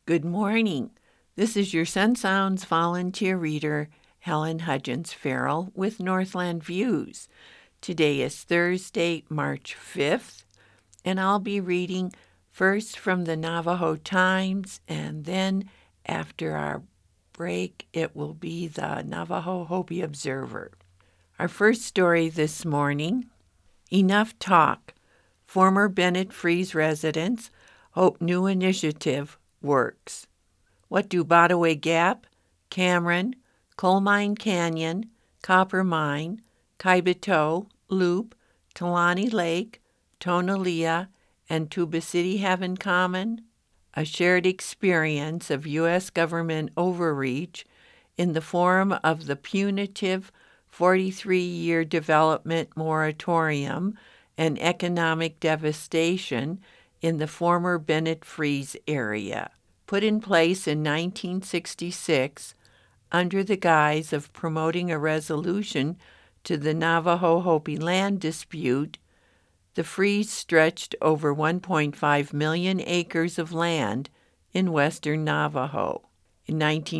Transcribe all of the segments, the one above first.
Good morning. This is your Sun Sounds volunteer reader, Helen Hudgens Farrell, with Northland Views. Today is Thursday, March 5th, and I'll be reading first from the Navajo Times, and then after our break, it will be the Navajo Hopi Observer. Our first story this morning, Enough Talk. Former Bennett Freeze residents hope new initiative works. What do Botaway Gap, Cameron, Coal Mine Canyon, Copper Mine, Kaibito, Loop, Talani Lake, Tonalea, and Tuba City have in common? A shared experience of U.S. government overreach in the form of the punitive 43-year development moratorium and economic devastation in the former Bennett Freeze area, put in place in 1966 under the guise of promoting a resolution to the Navajo Hopi land dispute. The freeze stretched over 1.5 million acres of land in western Navajo. In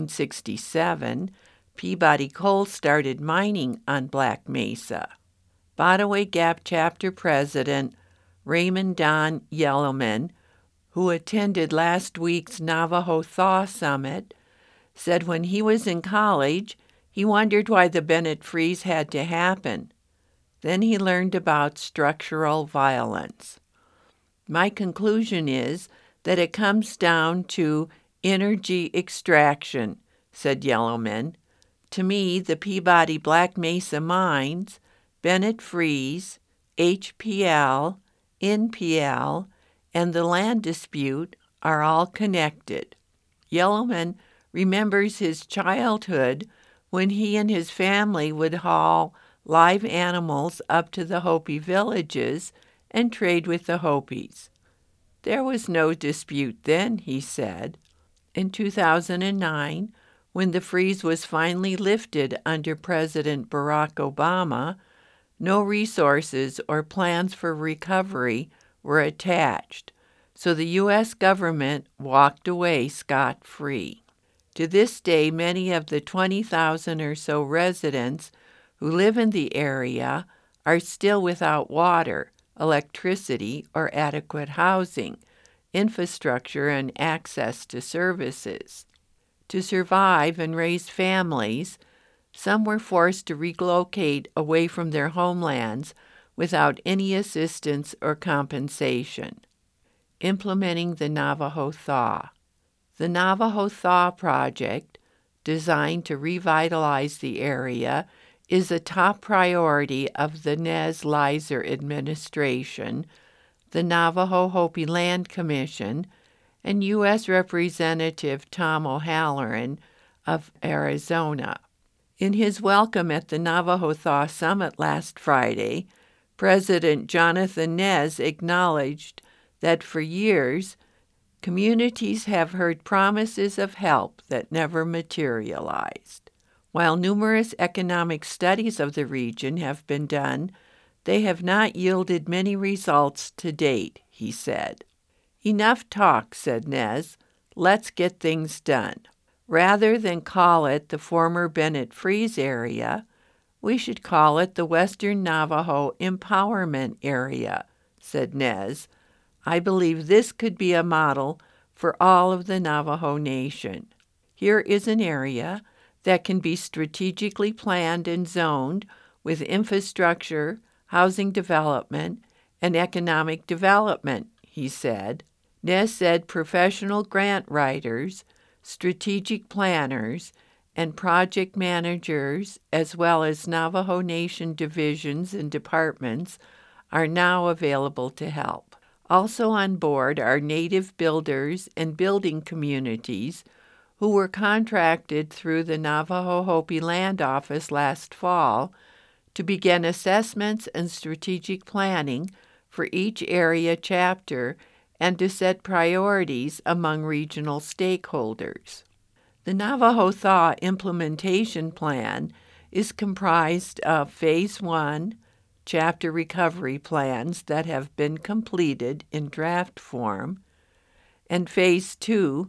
1967, Peabody Coal started mining on Black Mesa. Botaway Gap Chapter President Raymond Don Yellowman, who attended last week's Navajo Thaw Summit, said when he was in college, he wondered why the Bennett Freeze had to happen. Then he learned about structural violence. My conclusion is that it comes down to energy extraction, said Yellowman. To me, the Peabody Black Mesa mines, Bennett Freeze, HPL, NPL, and the land dispute are all connected. Yellowman remembers his childhood when he and his family would haul live animals up to the Hopi villages and trade with the Hopis. There was no dispute then, he said. In 2009, when the freeze was finally lifted under President Barack Obama, no resources or plans for recovery were attached, so the U.S. government walked away scot-free. To this day, many of the 20,000 or so residents who live in the area are still without water, electricity, or adequate housing, infrastructure, and access to services. To survive and raise families, some were forced to relocate away from their homelands without any assistance or compensation. Implementing the Navajo Thaw. The Navajo Thaw Project, designed to revitalize the area, is a top priority of the Nez Leiser administration, the Navajo Hopi Land Commission, and U.S. Representative Tom O'Halloran of Arizona. In his welcome at the Navajo Thaw Summit last Friday, President Jonathan Nez acknowledged that for years, communities have heard promises of help that never materialized. While numerous economic studies of the region have been done, they have not yielded many results to date, he said. Enough talk, said Nez. Let's get things done. Rather than call it the former Bennett Freeze area, we should call it the Western Navajo Empowerment Area, said Nez. I believe this could be a model for all of the Navajo Nation. Here is an area that can be strategically planned and zoned with infrastructure, housing development, and economic development, he said. Nez said professional grant writers, strategic planners, and project managers, as well as Navajo Nation divisions and departments, are now available to help. Also on board are native builders and building communities who were contracted through the Navajo Hopi Land Office last fall to begin assessments and strategic planning for each area chapter and to set priorities among regional stakeholders. The Navajo Thaw Implementation Plan is comprised of Phase 1, chapter recovery plans that have been completed in draft form, and Phase 2,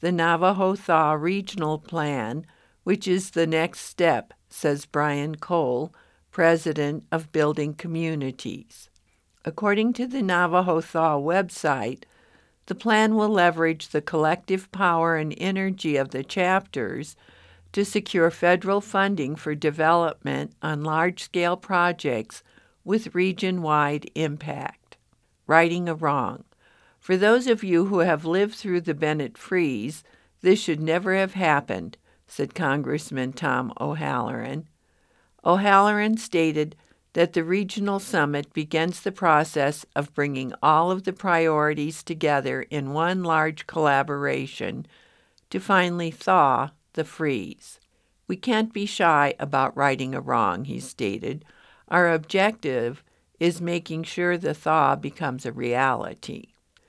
the Navajo Thaw Regional Plan, which is the next step, says Brian Cole, president of Building Communities. According to the Navajo Thaw website, the plan will leverage the collective power and energy of the chapters to secure federal funding for development on large-scale projects with region-wide impact. Righting a wrong. For those of you who have lived through the Bennett freeze, this should never have happened, said Congressman Tom O'Halloran. O'Halloran stated that the regional summit begins the process of bringing all of the priorities together in one large collaboration to finally thaw the freeze. We can't be shy about righting a wrong, he stated. Our objective is making sure the thaw becomes a reality.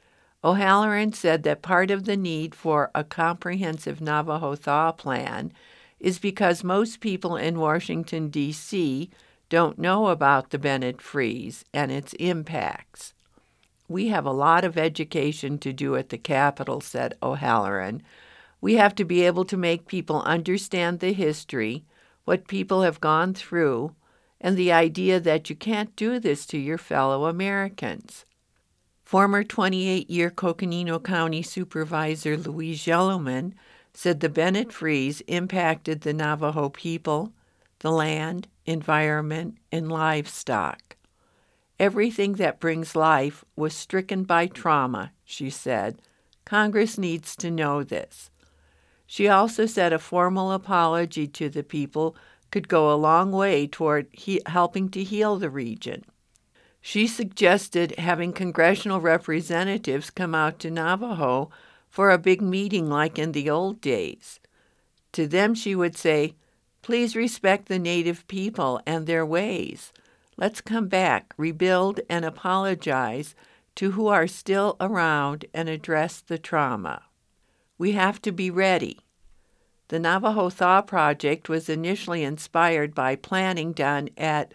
O'Halloran said that part of the need for a comprehensive Navajo Thaw plan is because most people in Washington, D.C. don't know about the Bennett freeze and its impacts. We have a lot of education to do at the Capitol, said O'Halloran. We have to be able to make people understand the history, what people have gone through, and the idea that you can't do this to your fellow Americans. Former 28-year Coconino County Supervisor Louise Yellowman said the Bennett freeze impacted the Navajo people, the land, environment, and livestock. Everything that brings life was stricken by trauma, she said. Congress needs to know this. She also said a formal apology to the people could go a long way toward helping to heal the region. She suggested having congressional representatives come out to Navajo for a big meeting like in the old days. To them, she would say, please respect the Native people and their ways. Let's come back, rebuild, and apologize to who are still around and address the trauma. We have to be ready. The Navajo Thaw Project was initially inspired by planning done at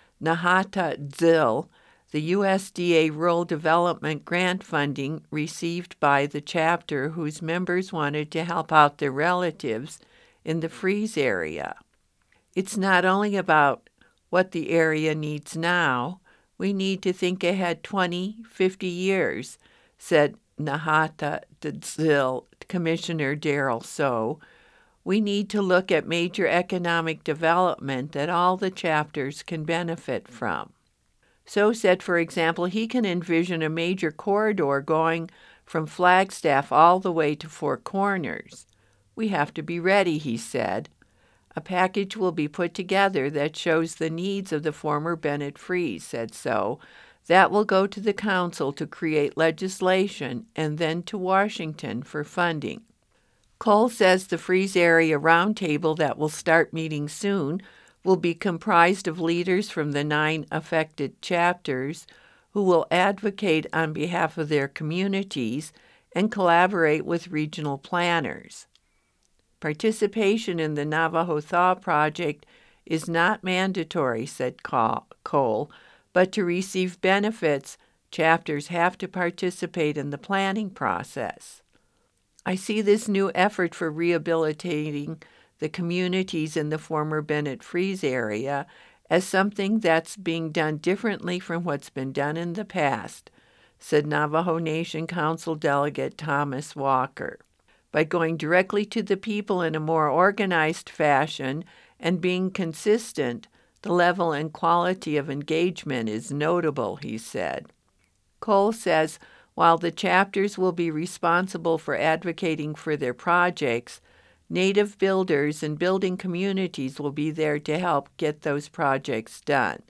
Nahat-Zil, the USDA Rural Development grant funding received by the chapter whose members wanted to help out their relatives in the freeze area. It's not only about what the area needs now, we need to think ahead 20, 50 years, said Nahat-Zil Commissioner Darrell So. We need to look at major economic development that all the chapters can benefit from. So said, for example, he can envision a major corridor going from Flagstaff all the way to Four Corners. We have to be ready, he said. A package will be put together that shows the needs of the former Bennett freeze, said So. That will go to the council to create legislation and then to Washington for funding. Cole says the freeze area roundtable that will start meeting soon will be comprised of leaders from the 9 affected chapters who will advocate on behalf of their communities and collaborate with regional planners. Participation in the Navajo Thaw Project is not mandatory, said Cole, but to receive benefits, chapters have to participate in the planning process. I see this new effort for rehabilitating the communities in the former Bennett freeze area as something that's being done differently from what's been done in the past, said Navajo Nation Council Delegate Thomas Walker. By going directly to the people in a more organized fashion and being consistent, the level and quality of engagement is notable, he said. Cole says while the chapters will be responsible for advocating for their projects, Native builders and building communities will be there to help get those projects done.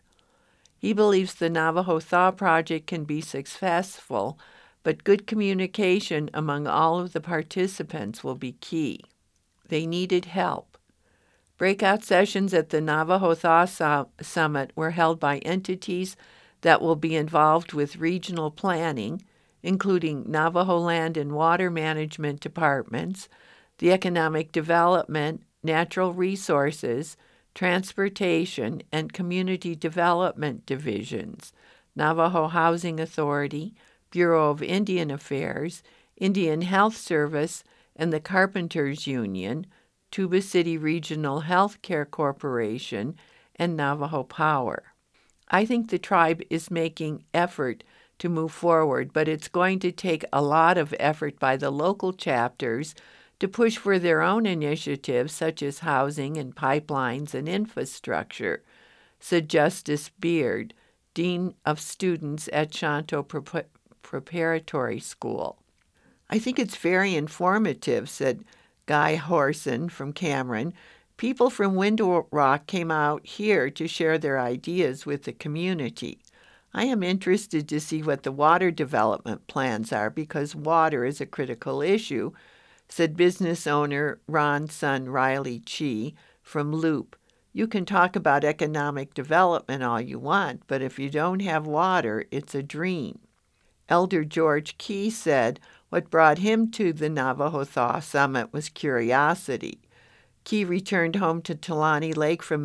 He believes the Navajo Thaw Project can be successful, but good communication among all of the participants will be key. They needed help. Breakout sessions at the Navajo Thaw Summit were held by entities that will be involved with regional planning, including Navajo Land and Water Management Departments, the Economic Development, Natural Resources, Transportation, and Community Development Divisions, Navajo Housing Authority, Bureau of Indian Affairs, Indian Health Service, and the Carpenters Union, Tuba City Regional Health Care Corporation, and Navajo Power. I think the tribe is making effort to move forward, but it's going to take a lot of effort by the local chapters to push for their own initiatives such as housing and pipelines and infrastructure, said Justice Beard, Dean of Students at Shanto Preparatory School. I think it's very informative, said Guy Horson from Cameron. People from Window Rock came out here to share their ideas with the community. I am interested to see what the water development plans are because water is a critical issue, said business owner Ron's son Riley Chi from Loop. You can talk about economic development all you want, but if you don't have water, it's a dream. Elder George Key said what brought him to the Navajo Thaw Summit was curiosity. Key returned home to Tulani Lake from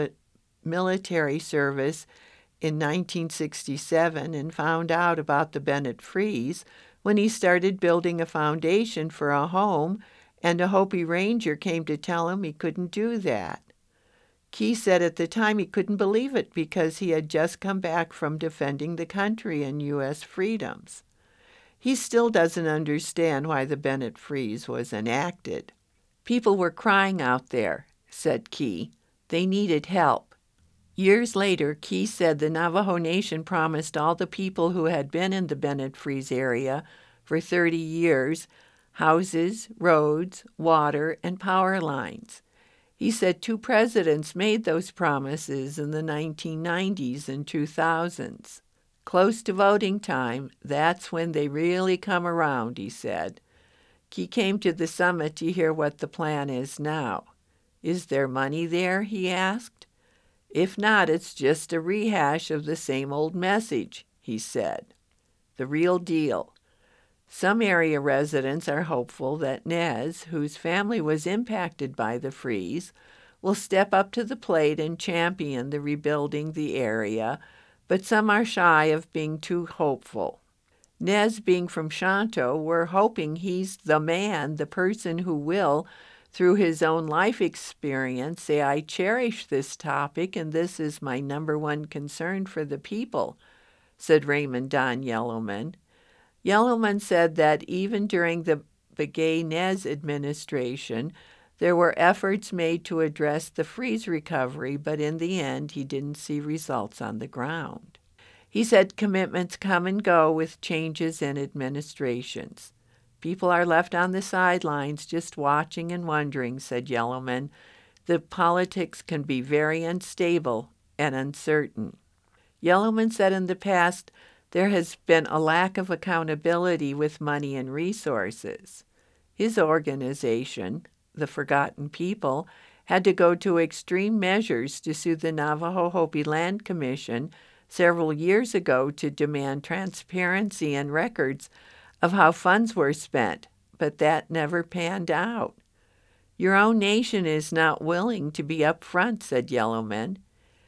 military service in 1967 and found out about the Bennett Freeze when he started building a foundation for a home, and a Hopi ranger came to tell him he couldn't do that. Key said at the time he couldn't believe it because he had just come back from defending the country and U.S. freedoms. He still doesn't understand why the Bennett Freeze was enacted. People were crying out there, said Key. They needed help. Years later, Key said the Navajo Nation promised all the people who had been in the Bennett Freeze area for 30 years houses, roads, water, and power lines. He said 2 presidents made those promises in the 1990s and 2000s. Close to voting time, that's when they really come around, he said. He came to the summit to hear what the plan is now. Is there money there, he asked. If not, it's just a rehash of the same old message, he said. The real deal. Some area residents are hopeful that Nez, whose family was impacted by the freeze, will step up to the plate and champion the rebuilding the area, but some are shy of being too hopeful. Nez, being from Shanto, we're hoping he's the man, the person who will, through his own life experience, say, I cherish this topic and this is my number one concern for the people, said Raymond Don Yellowman. Yellowman said that even during the Begay-Nez administration, there were efforts made to address the freeze recovery, but in the end, he didn't see results on the ground. He said commitments come and go with changes in administrations. People are left on the sidelines just watching and wondering, said Yellowman. The politics can be very unstable and uncertain. Yellowman said in the past, there has been a lack of accountability with money and resources. His organization, the Forgotten People, had to go to extreme measures to sue the Navajo Hopi Land Commission several years ago to demand transparency and records of how funds were spent, but that never panned out. Your own nation is not willing to be up front, said Yellowman.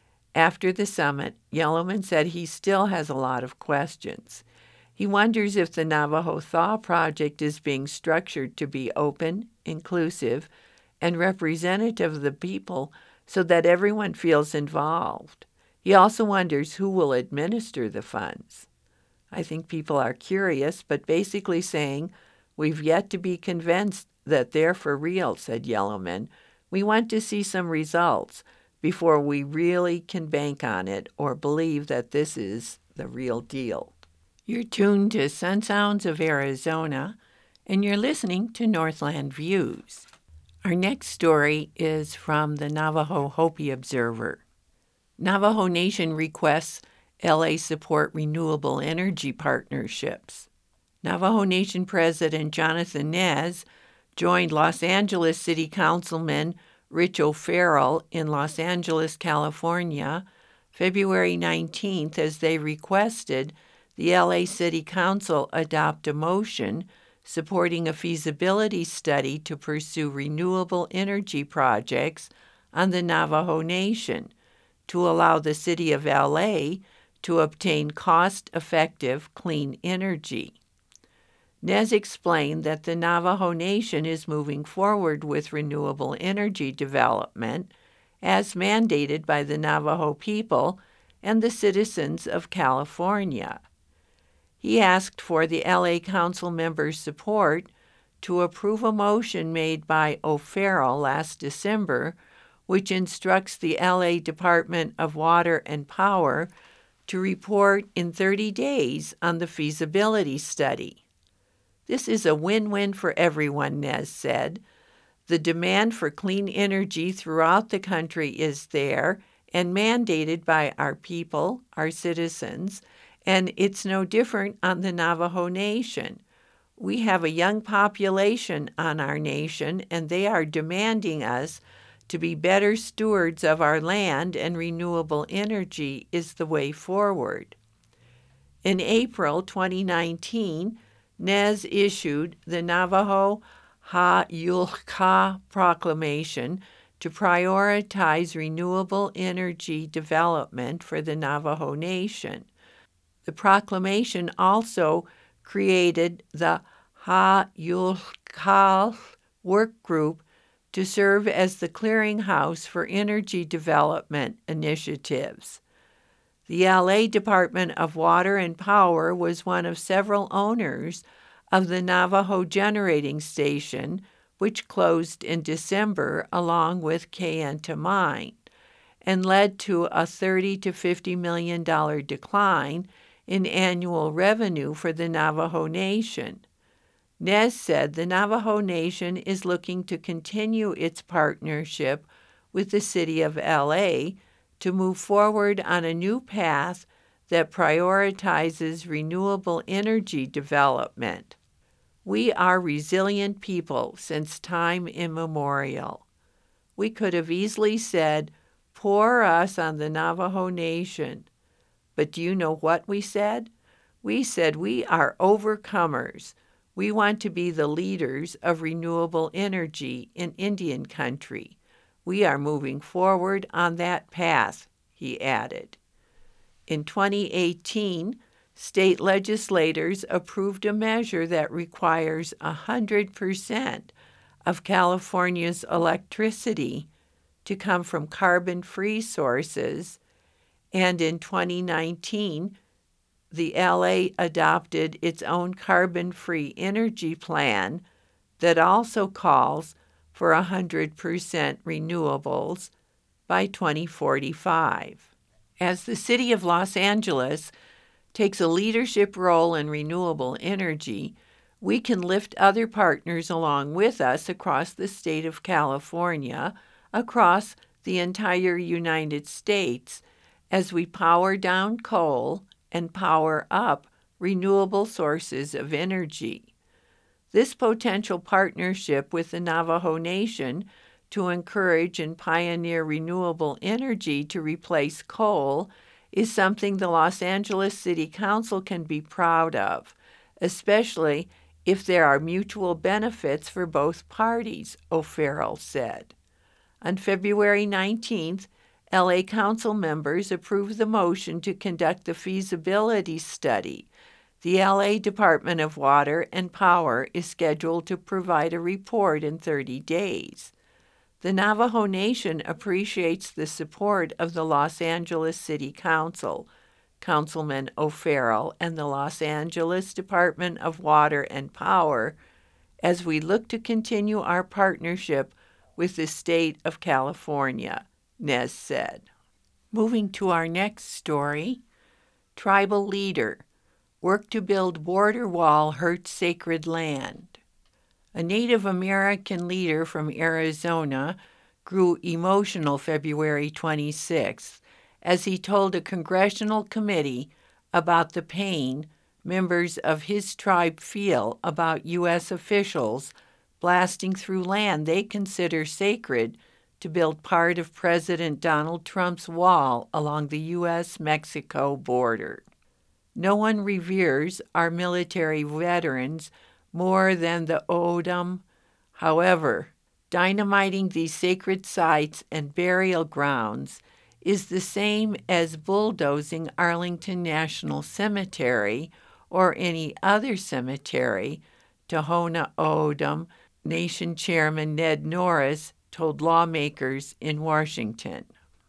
After the summit, Yellowman said he still has a lot of questions. He wonders if the Navajo Thaw Project is being structured to be open, inclusive, and representative of the people so that everyone feels involved. He also wonders who will administer the funds. I think people are curious, but basically saying, we've yet to be convinced that they're for real, said Yellowman. We want to see some results before we really can bank on it or believe that this is the real deal. You're tuned to Sun Sounds of Arizona, and you're listening to Northland Views. Our next story is from the Navajo Hopi Observer. Navajo Nation requests LA support renewable energy partnerships. Navajo Nation President Jonathan Nez joined Los Angeles City Councilman Rich O'Farrell in Los Angeles, California, February 19th, as they requested the LA City Council adopt a motion supporting a feasibility study to pursue renewable energy projects on the Navajo Nation to allow the city of LA to obtain cost-effective clean energy. Nez explained that the Navajo Nation is moving forward with renewable energy development as mandated by the Navajo people and the citizens of California. He asked for the LA Council members' support to approve a motion made by O'Farrell last December, which instructs the LA Department of Water and Power to report in 30 days on the feasibility study. This is a win-win for everyone, Nez said. The demand for clean energy throughout the country is there and mandated by our people, our citizens, and it's no different on the Navajo Nation. We have a young population on our nation, and they are demanding us to be better stewards of our land, and renewable energy is the way forward. In April 2019, Nez issued the Navajo Ha-Yulka Proclamation to prioritize renewable energy development for the Navajo Nation. The proclamation also created the Ha-Yulka Work Group to serve as the clearinghouse for energy development initiatives. The LA Department of Water and Power was one of several owners of the Navajo Generating Station, which closed in December along with Kayenta Mine, and led to a $30 to $50 million decline in annual revenue for the Navajo Nation. Nez said the Navajo Nation is looking to continue its partnership with the city of LA to move forward on a new path that prioritizes renewable energy development. We are resilient people since time immemorial. We could have easily said, "Pour us on the Navajo Nation." But do you know what we said? We said we are overcomers. We want to be the leaders of renewable energy in Indian country. We are moving forward on that path, he added. In 2018, state legislators approved a measure that requires 100% of California's electricity to come from carbon-free sources, and in 2019, the LA adopted its own carbon-free energy plan that also calls for 100% renewables by 2045. As the city of Los Angeles takes a leadership role in renewable energy, we can lift other partners along with us across the state of California, across the entire United States, as we power down coal and power up renewable sources of energy. This potential partnership with the Navajo Nation to encourage and pioneer renewable energy to replace coal is something the Los Angeles City Council can be proud of, especially if there are mutual benefits for both parties, O'Farrell said. On February 19th, LA Council members approved the motion to conduct the feasibility study. The LA Department of Water and Power is scheduled to provide a report in 30 days. The Navajo Nation appreciates the support of the Los Angeles City Council, Councilman O'Farrell, and the Los Angeles Department of Water and Power as we look to continue our partnership with the state of California, Nez said. Moving to our next story, tribal leader, work to build border wall hurts sacred land. A Native American leader from Arizona grew emotional February 26th as he told a congressional committee about the pain members of his tribe feel about U.S. officials blasting through land they consider sacred to build part of President Donald Trump's wall along the U.S.-Mexico border. No one reveres our military veterans more than the O'odham. However, dynamiting these sacred sites and burial grounds is the same as bulldozing Arlington National Cemetery or any other cemetery, Tohono O'odham Nation Chairman Ned Norris told lawmakers in Washington.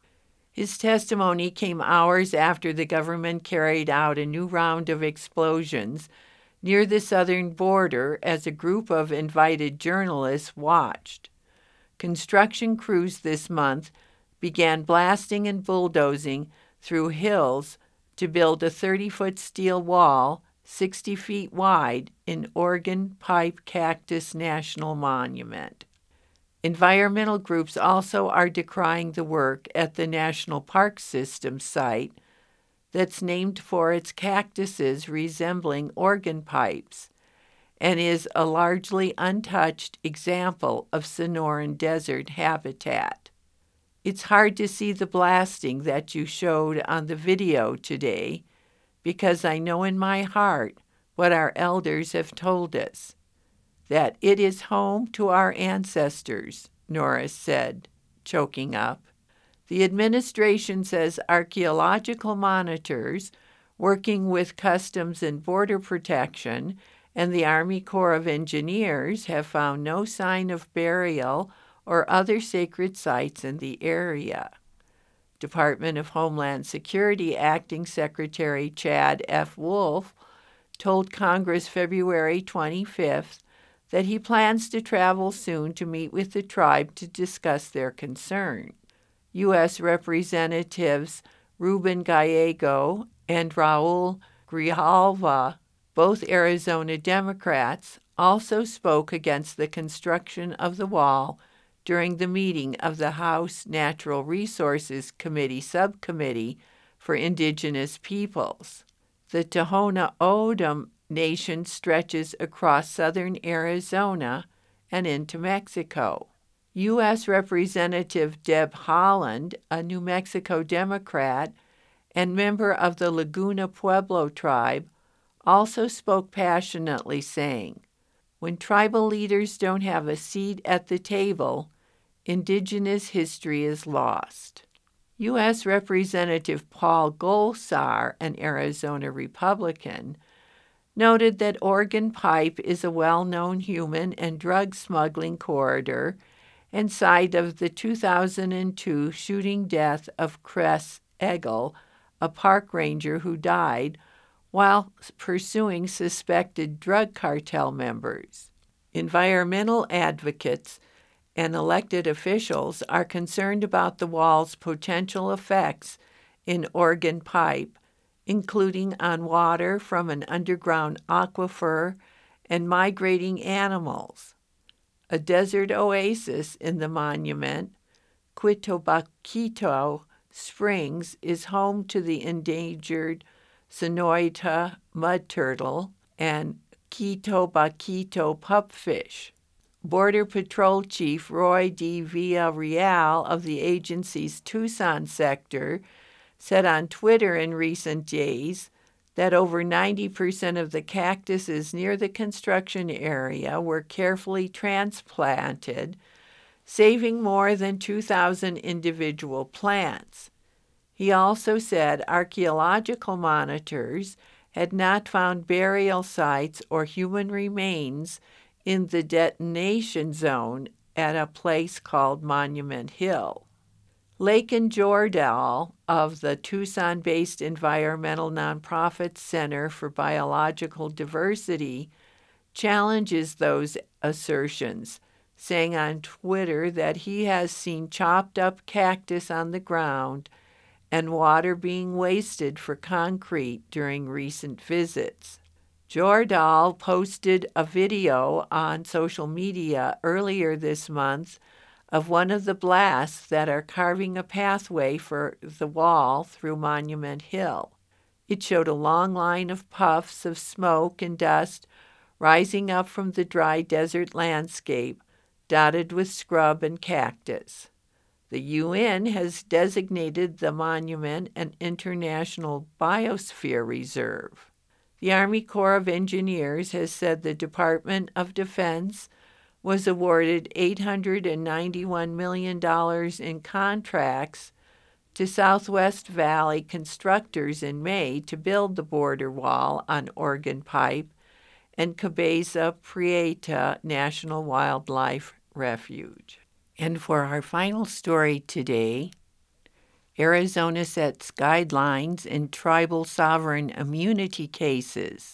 His testimony came hours after the government carried out a new round of explosions near the southern border as a group of invited journalists watched. Construction crews this month began blasting and bulldozing through hills to build a 30-foot steel wall 60 feet wide in Organ Pipe Cactus National Monument. Environmental groups also are decrying the work at the National Park System site that's named for its cactuses resembling organ pipes and is a largely untouched example of Sonoran desert habitat. It's hard to see the blasting that you showed on the video today because I know in my heart what our elders have told us, that it is home to our ancestors, Norris said, choking up. The administration says archaeological monitors working with Customs and Border Protection and the Army Corps of Engineers have found no sign of burial or other sacred sites in the area. Department of Homeland Security Acting Secretary Chad F. Wolf told Congress February 25th that he plans to travel soon to meet with the tribe to discuss their concern. U.S. Representatives Ruben Gallego and Raul Grijalva, both Arizona Democrats, also spoke against the construction of the wall during the meeting of the House Natural Resources Committee Subcommittee for Indigenous Peoples. The Tohono O'odham Nation stretches across southern Arizona and into Mexico. U.S. Representative Deb Haaland, a New Mexico Democrat and member of the Laguna Pueblo tribe, also spoke passionately, saying, "When tribal leaders don't have a seat at the table, Indigenous history is lost." U.S. Representative Paul Gosar, an Arizona Republican, noted that Organ Pipe is a well-known human and drug smuggling corridor and site of the 2002 shooting death of Chris Egel, a park ranger who died while pursuing suspected drug cartel members. Environmental advocates and elected officials are concerned about the wall's potential effects in Organ Pipe, including on water from an underground aquifer and migrating animals. A desert oasis in the monument, Quitobaquito Springs, is home to the endangered Sonoita mud turtle and Quitobaquito pupfish. Border Patrol Chief Roy D. Villarreal of the agency's Tucson sector said on Twitter in recent days that over 90% of the cactuses near the construction area were carefully transplanted, saving more than 2,000 individual plants. He also said archaeological monitors had not found burial sites or human remains in the detonation zone at a place called Monument Hill. Laken Jordahl of the Tucson-based environmental nonprofit Center for Biological Diversity challenges those assertions, saying on Twitter that he has seen chopped-up cactus on the ground and water being wasted for concrete during recent visits. Jordahl posted a video on social media earlier this month of one of the blasts that are carving a pathway for the wall through Monument Hill. It showed a long line of puffs of smoke and dust rising up from the dry desert landscape, dotted with scrub and cactus. The UN has designated the monument an International Biosphere Reserve. The Army Corps of Engineers has said the Department of Defense was awarded $891 million in contracts to Southwest Valley constructors in May to build the border wall on Organ Pipe and Cabeza Prieta National Wildlife Refuge. And for our final story today, Arizona sets guidelines in tribal sovereign immunity cases.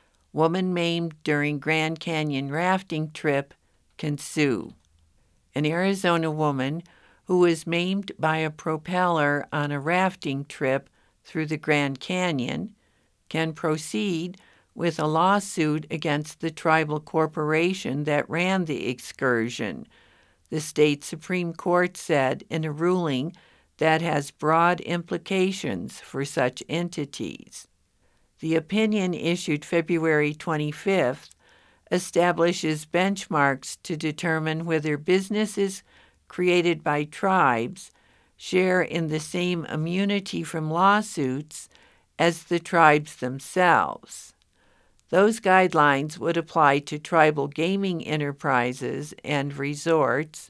Woman maimed during Grand Canyon rafting trip can sue. An Arizona woman who was maimed by a propeller on a rafting trip through the Grand Canyon can proceed with a lawsuit against the tribal corporation that ran the excursion, the state Supreme Court said in a ruling that has broad implications for such entities. The opinion issued February 25th establishes benchmarks to determine whether businesses created by tribes share in the same immunity from lawsuits as the tribes themselves. Those guidelines would apply to tribal gaming enterprises and resorts,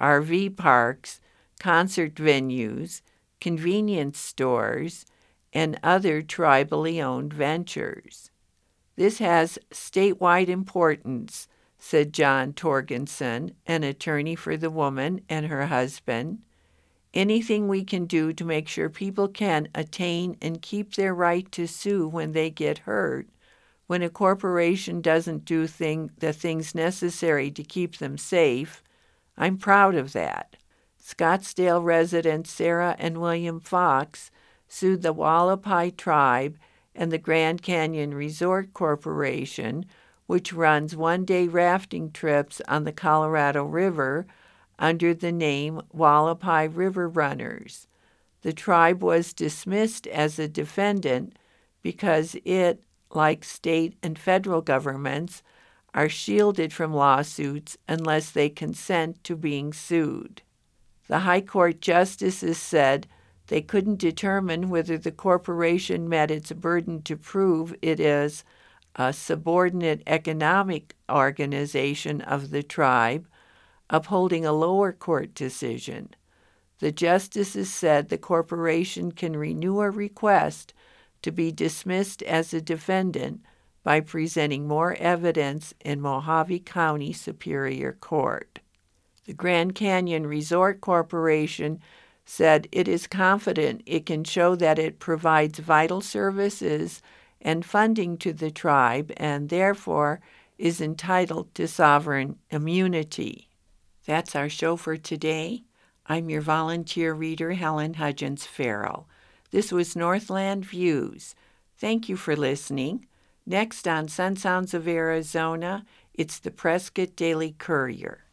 RV parks, concert venues, convenience stores, and other tribally owned ventures. This has statewide importance, said John Torgensen, an attorney for the woman and her husband. Anything we can do to make sure people can attain and keep their right to sue when they get hurt, when a corporation doesn't do the things necessary to keep them safe, I'm proud of that. Scottsdale residents Sarah and William Fox sued the Hualapai tribe and the Grand Canyon Resort Corporation, which runs one-day rafting trips on the Colorado River under the name Hualapai River Runners. The tribe was dismissed as a defendant because it, like state and federal governments, are shielded from lawsuits unless they consent to being sued. The High Court justices said they couldn't determine whether the corporation met its burden to prove it is a subordinate economic organization of the tribe, upholding a lower court decision. The justices said the corporation can renew a request to be dismissed as a defendant by presenting more evidence in Mojave County Superior Court. The Grand Canyon Resort Corporation said it is confident it can show that it provides vital services and funding to the tribe and therefore is entitled to sovereign immunity. That's our show for today. I'm your volunteer reader, Helen Hudgens Farrell. This was Northland Views. Thank you for listening. Next on Sun Sounds of Arizona, it's the Prescott Daily Courier.